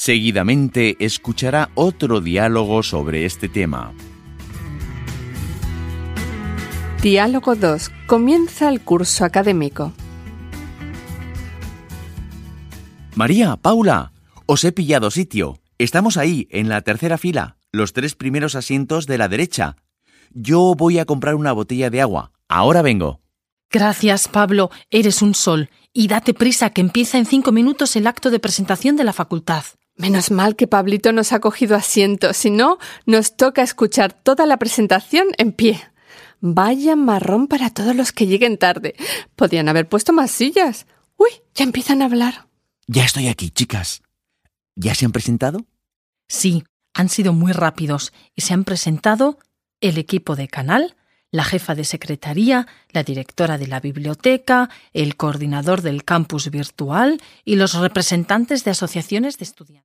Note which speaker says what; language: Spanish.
Speaker 1: Seguidamente escuchará otro diálogo sobre este tema.
Speaker 2: Diálogo 2. Comienza el curso académico.
Speaker 1: María, Paula, os he pillado sitio. Estamos ahí, en la tercera fila, los 3 primeros asientos de la derecha. Yo voy a comprar una botella de agua. Ahora vengo.
Speaker 3: Gracias, Pablo. Eres un sol. Y date prisa, que empieza en 5 minutos el acto de presentación de la facultad.
Speaker 2: Menos mal que Pablito nos ha cogido asiento, si no, nos toca escuchar toda la presentación en pie. Vaya marrón para todos los que lleguen tarde. Podían haber puesto más sillas. Uy, ya empiezan a hablar.
Speaker 1: Ya estoy aquí, chicas. ¿Ya se han presentado?
Speaker 3: Sí, han sido muy rápidos y se han presentado el equipo de canal, la jefa de secretaría, la directora de la biblioteca, el coordinador del campus virtual y los representantes de asociaciones de estudiantes.